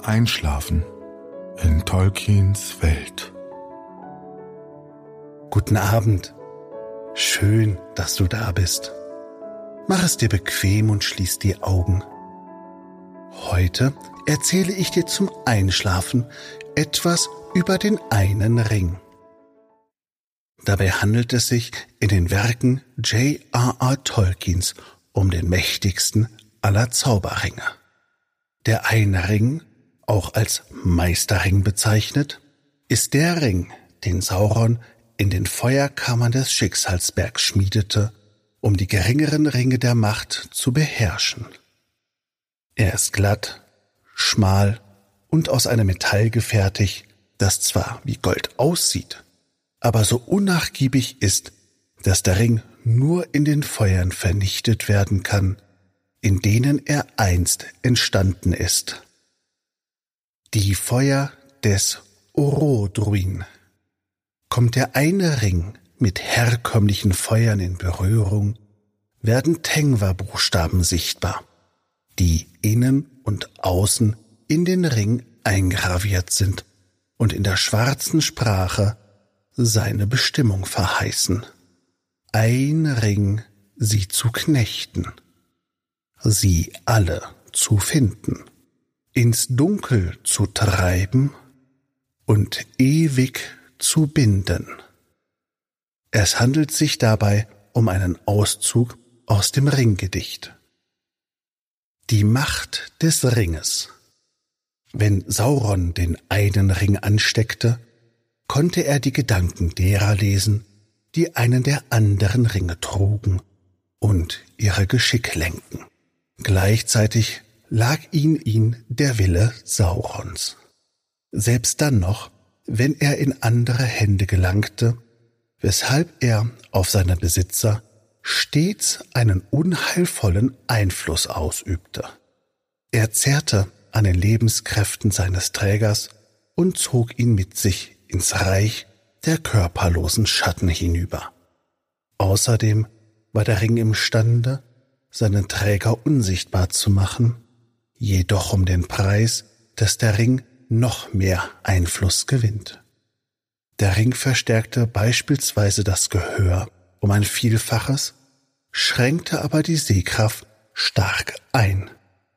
Einschlafen in Tolkiens Welt. Guten Abend. Schön, dass du da bist. Mach es dir bequem und schließ die Augen. Heute erzähle ich dir zum Einschlafen etwas über den einen Ring. Dabei handelt es sich in den Werken J.R.R. Tolkiens um den mächtigsten aller Zauberringe. Der eine Ring, auch als Meisterring bezeichnet, ist der Ring, den Sauron in den Feuerkammern des Schicksalsbergs schmiedete, um die geringeren Ringe der Macht zu beherrschen. Er ist glatt, schmal und aus einem Metall gefertigt, das zwar wie Gold aussieht, aber so unnachgiebig ist, dass der Ring nur in den Feuern vernichtet werden kann, in denen er einst entstanden ist. Die Feuer des Orodruin. Kommt der eine Ring mit herkömmlichen Feuern in Berührung, werden Tengwa-Buchstaben sichtbar, die innen und außen in den Ring eingraviert sind und in der schwarzen Sprache seine Bestimmung verheißen. Ein Ring, sie zu knechten, sie alle zu finden, ins Dunkel zu treiben und ewig zu binden. Es handelt sich dabei um einen Auszug aus dem Ringgedicht. Die Macht des Ringes. Wenn Sauron den einen Ring ansteckte, konnte er die Gedanken derer lesen, die einen der anderen Ringe trugen und ihre Geschick lenken. Gleichzeitig lag in ihm der Wille Saurons. Selbst dann noch, wenn er in andere Hände gelangte, weshalb er auf seine Besitzer stets einen unheilvollen Einfluss ausübte. Er zehrte an den Lebenskräften seines Trägers und zog ihn mit sich ins Reich der körperlosen Schatten hinüber. Außerdem war der Ring imstande, seinen Träger unsichtbar zu machen, jedoch um den Preis, dass der Ring noch mehr Einfluss gewinnt. Der Ring verstärkte beispielsweise das Gehör um ein Vielfaches, schränkte aber die Sehkraft stark ein.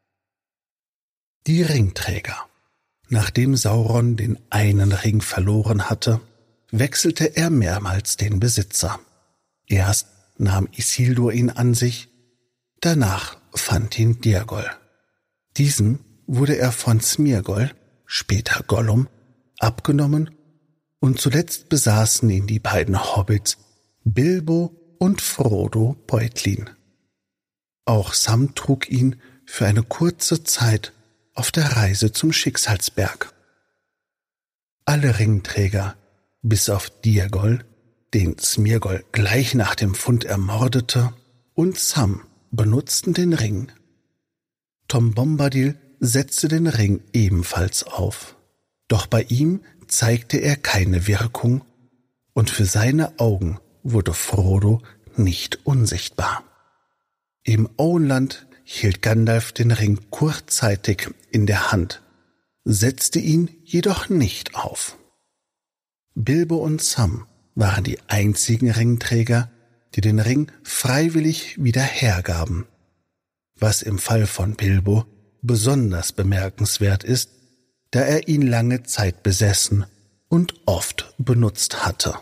Die Ringträger. Nachdem Sauron den einen Ring verloren hatte, wechselte er mehrmals den Besitzer. Erst nahm Isildur ihn an sich, danach fand ihn Dirgol. Diesem wurde er von Sméagol, später Gollum, abgenommen und zuletzt besaßen ihn die beiden Hobbits Bilbo und Frodo Beutlin. Auch Sam trug ihn für eine kurze Zeit auf der Reise zum Schicksalsberg. Alle Ringträger, bis auf Dirgol, den Sméagol gleich nach dem Fund ermordete, und Sam benutzten den Ring. Tom Bombadil setzte den Ring ebenfalls auf, doch bei ihm zeigte er keine Wirkung und für seine Augen wurde Frodo nicht unsichtbar. Im Auenland hielt Gandalf den Ring kurzzeitig in der Hand, setzte ihn jedoch nicht auf. Bilbo und Sam waren die einzigen Ringträger, die den Ring freiwillig wieder hergaben, was im Fall von Bilbo besonders bemerkenswert ist, da er ihn lange Zeit besessen und oft benutzt hatte.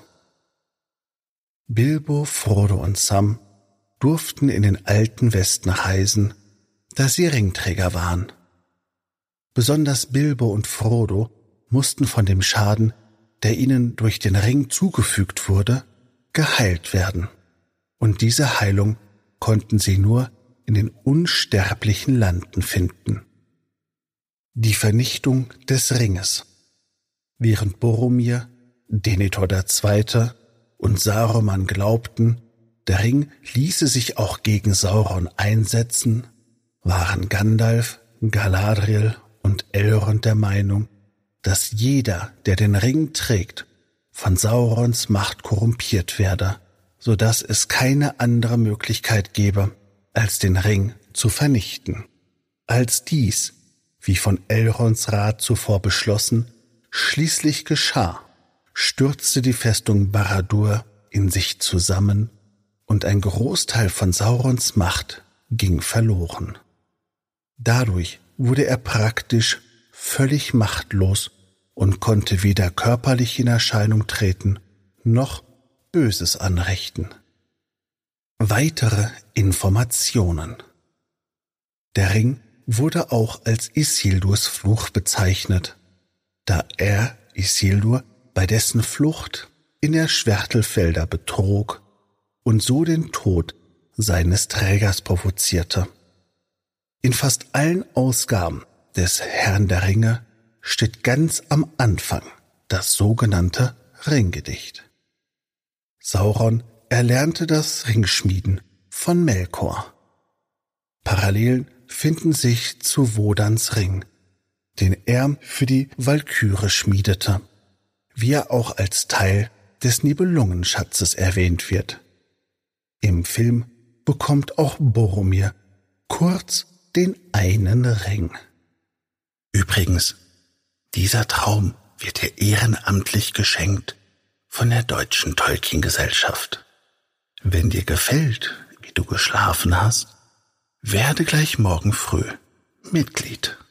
Bilbo, Frodo und Sam durften in den alten Westen reisen, da sie Ringträger waren. Besonders Bilbo und Frodo mussten von dem Schaden, der ihnen durch den Ring zugefügt wurde, geheilt werden. Und diese Heilung konnten sie nur in den unsterblichen Landen finden. Die Vernichtung des Ringes. Während Boromir, Denethor II. Und Saruman glaubten, der Ring ließe sich auch gegen Sauron einsetzen, waren Gandalf, Galadriel und Elrond der Meinung, dass jeder, der den Ring trägt, von Saurons Macht korrumpiert werde, so dass es keine andere Möglichkeit gebe, als den Ring zu vernichten. Als dies, wie von Elrons Rat zuvor beschlossen, schließlich geschah, stürzte die Festung Barad-dûr in sich zusammen und ein Großteil von Saurons Macht ging verloren. Dadurch wurde er praktisch völlig machtlos und konnte weder körperlich in Erscheinung treten, noch Böses anrichten. Weitere Informationen. Der Ring wurde auch als Isildurs Fluch bezeichnet, da er Isildur bei dessen Flucht in der Schwertelfelder betrog und so den Tod seines Trägers provozierte. In fast allen Ausgaben des Herrn der Ringe steht ganz am Anfang das sogenannte Ringgedicht. Sauron erlernte das Ringschmieden von Melkor. Parallelen finden sich zu Wodans Ring, den er für die Walküre schmiedete, wie er auch als Teil des Nibelungenschatzes erwähnt wird. Im Film bekommt auch Boromir kurz den einen Ring. Übrigens, dieser Traum wird dir ehrenamtlich geschenkt von der Deutschen Tolkien-Gesellschaft. Wenn dir gefällt, wie du geschlafen hast, werde gleich morgen früh Mitglied.